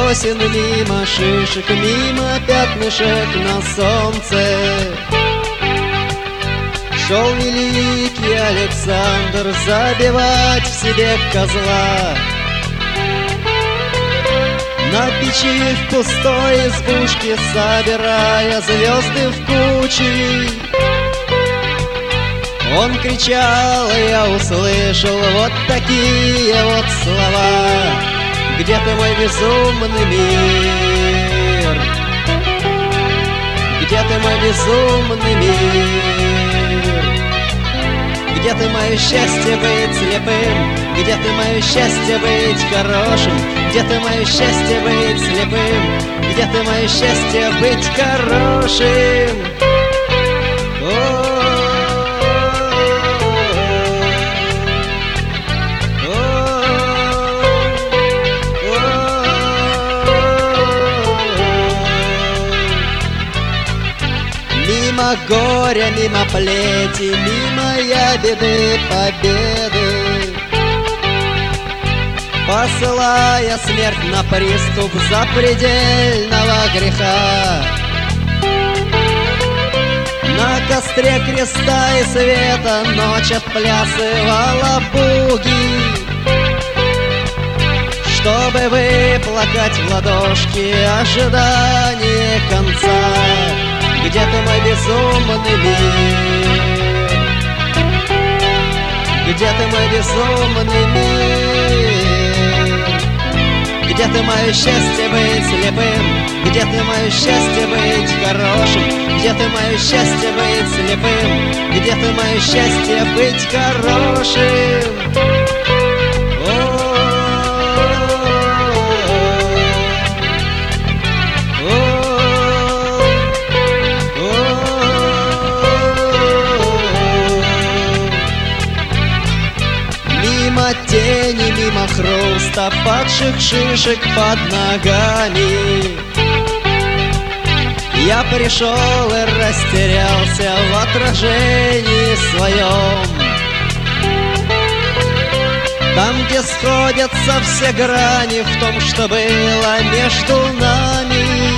сосен, мимо шишек, мимо пятнышек на солнце. Шел великий Александр забивать в себе козла. На печи в пустой избушке, собирая звезды в кучи, он кричал, и я услышал вот такие вот слова: где ты, мой безумный мир? Где ты, мой безумный мир? Где ты, мое счастье быть слепым? Где ты, мое счастье быть хорошим? Где ты, мое счастье быть слепым? Где ты, мое счастье быть хорошим? Мимо горя, мимо плети, мимо ябеды победы, посылая смерть на приступ запредельного греха. На костре креста и света ночь отплясывала буги, чтобы выплакать в ладошки ожидание конца. Где ты, мой безумный мир? Где ты, мой безумный мир? Где ты, мое счастье быть слепым? Где ты, мое счастье быть хорошим? Где ты, мое счастье быть слепым? Где ты, мое счастье быть хорошим? Мимо тени, мимо хруста падших шишек под ногами, я пришел и растерялся в отражении своем. Там, где сходятся все грани, в том, что было между нами,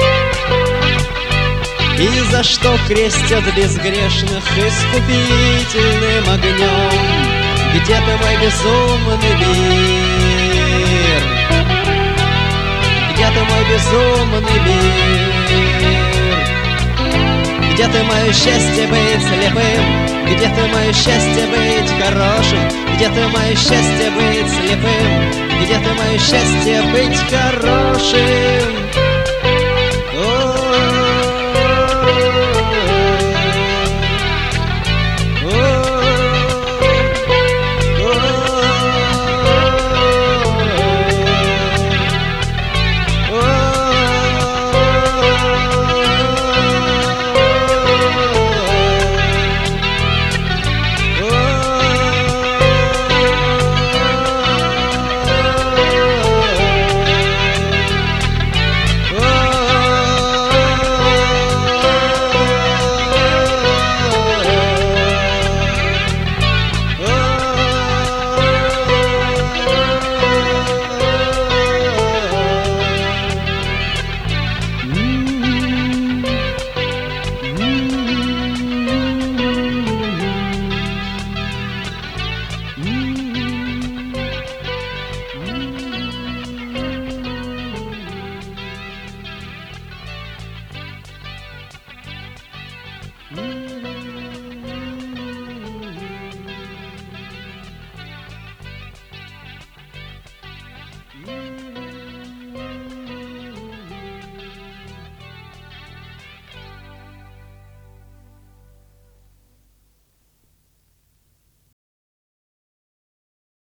и за что крестят безгрешных искупительным огнем. Где ты, мой безумный мир? Где ты, мой безумный мир? Где ты, мое счастье быть слепым? Где ты, мое счастье быть хорошим? Где ты, мое счастье быть слепым? Где ты, мое счастье быть хорошим?